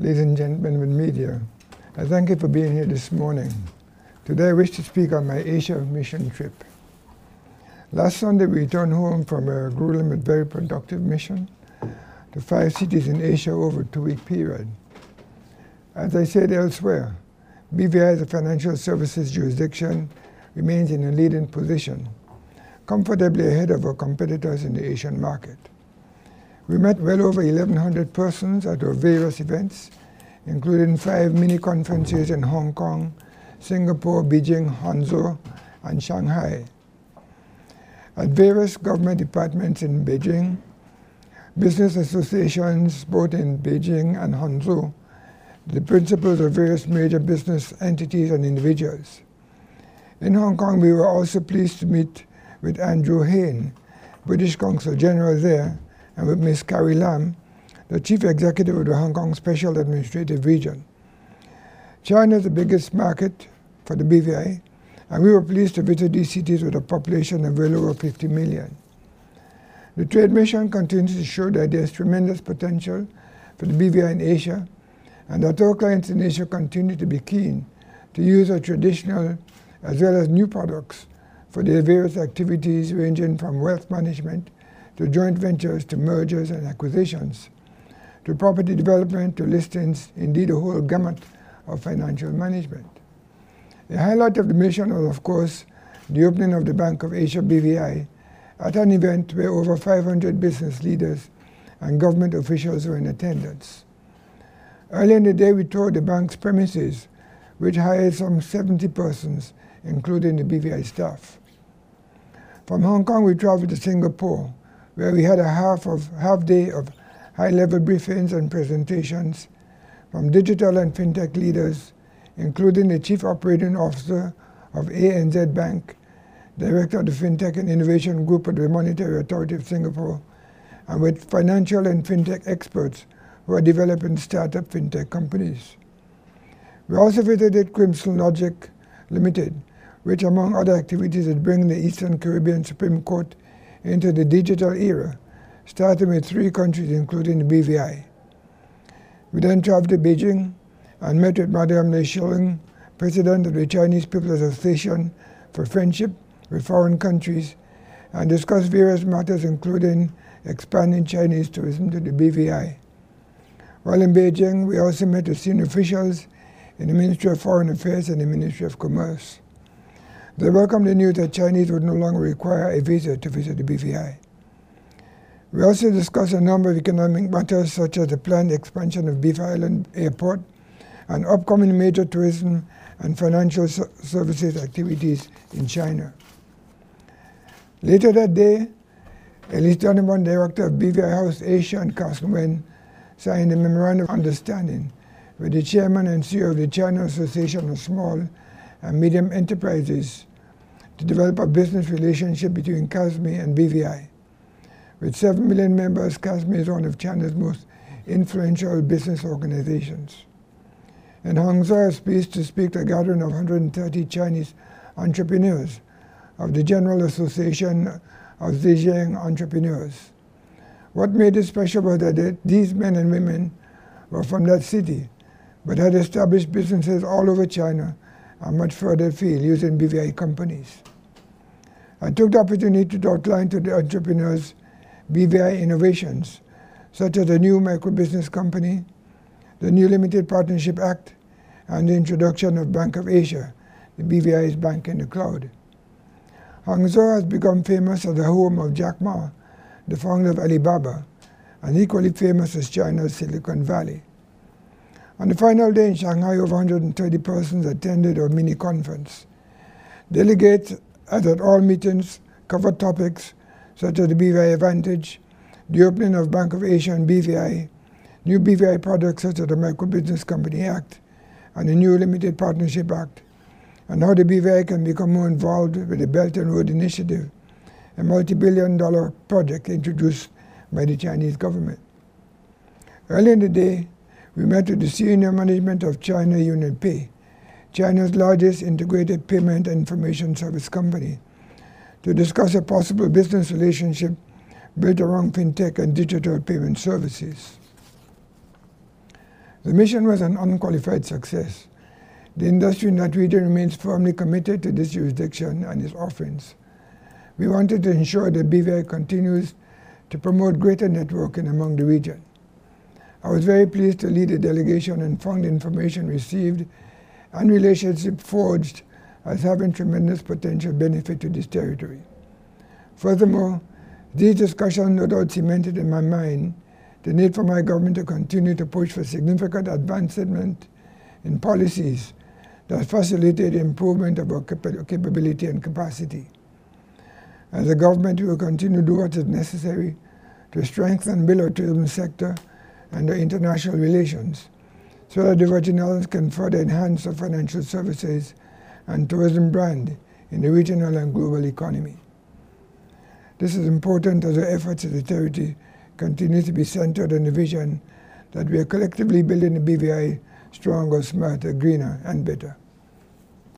ladies and gentlemen with media. I thank you for being here this morning. Today I wish to speak on my Asia mission trip. Last Sunday we returned home from a grueling but very productive mission to 5 cities in Asia over a 2-week period. As I said elsewhere, BVI as a financial services jurisdiction remains in a leading position, comfortably ahead of our competitors in the Asian market. We met well over 1,100 persons at our various events, including 5 mini-conferences in Hong Kong, Singapore, Beijing, Hangzhou, and Shanghai. At various government departments in Beijing, business associations both in Beijing and Hangzhou, the principals of various major business entities and individuals. In Hong Kong, we were also pleased to meet with Andrew Hayne, British Consul General there, and with Ms. Carrie Lam, the Chief Executive of the Hong Kong Special Administrative Region. China is the biggest market for the BVI, and we were pleased to visit these cities with a population of well over 50 million. The trade mission continues to show that there is tremendous potential for the BVI in Asia, and that our clients in Asia continue to be keen to use our traditional as well as new products for their various activities ranging from wealth management to joint ventures, to mergers and acquisitions, to property development, to listings, indeed a whole gamut of financial management. The highlight of the mission was, of course, the opening of the Bank of Asia BVI at an event where over 500 business leaders and government officials were in attendance. Earlier in the day, we toured the bank's premises, which hired some 70 persons, including the BVI staff. From Hong Kong, we traveled to Singapore, where we had a half day of high-level briefings and presentations from digital and fintech leaders, including the Chief Operating Officer of ANZ Bank, Director of the Fintech and Innovation Group of the Monetary Authority of Singapore, and with financial and fintech experts who are developing startup fintech companies. We also visited Crimson Logic Limited, which among other activities is bringing the Eastern Caribbean Supreme Court into the digital era, starting with 3 countries including the BVI. We then traveled to Beijing and met with Madame Li Shilong, President of the Chinese People's Association for Friendship with Foreign Countries, and discussed various matters including expanding Chinese tourism to the BVI. While in Beijing, we also met with senior officials in the Ministry of Foreign Affairs and the Ministry of Commerce. They welcomed the news that Chinese would no longer require a visa to visit the BVI. We also discussed a number of economic matters such as the planned expansion of Beef Island Airport and upcoming major tourism and financial services activities in China. Later that day, Elise Donovan, Director of BVI House Asia, and Carson Wen signed a memorandum of understanding with the Chairman and CEO of the China Association of Small and Medium Enterprises to develop a business relationship between CASME and BVI. With 7 million members, CASME is one of China's most influential business organizations. In Hangzhou, I was pleased to speak to a gathering of 130 Chinese entrepreneurs of the General Association of Zhejiang Entrepreneurs. What made it special was that these men and women were from that city, but had established businesses all over China and much further afield using BVI companies. I took the opportunity to outline to the entrepreneurs BVI innovations, such as the new microbusiness company, the new Limited Partnership Act, and the introduction of Bank of Asia, the BVI's bank in the cloud. Hangzhou has become famous as the home of Jack Ma, the founder of Alibaba, and equally famous as China's Silicon Valley. On the final day in Shanghai, over 130 persons attended our mini-conference. Delegates, as at all meetings, covered topics such as the BVI Advantage, the opening of Bank of Asia and BVI, new BVI products such as the Microbusiness Company Act and the new Limited Partnership Act, and how the BVI can become more involved with the Belt and Road Initiative, a multi-billion-dollar project introduced by the Chinese government. Earlier in the day, we met with the senior management of China UnionPay, China's largest integrated payment and information service company, to discuss a possible business relationship built around fintech and digital payment services. The mission was an unqualified success. The industry in that region remains firmly committed to this jurisdiction and its offerings. We wanted to ensure that BVI continues to promote greater networking among the region. I was very pleased to lead a delegation and found the information received and relationship forged as having tremendous potential benefit to this territory. Furthermore, these discussions no doubt cemented in my mind the need for my government to continue to push for significant advancement in policies that facilitate the improvement of our capability and capacity. As a government, we will continue to do what is necessary to strengthen and build our tourism sector and our international relations so that the Virgin Islands can further enhance our financial services and tourism brand in the regional and global economy. This is important as our efforts as a territory continue to be centered on the vision that we are collectively building the BVI stronger, smarter, greener, and better.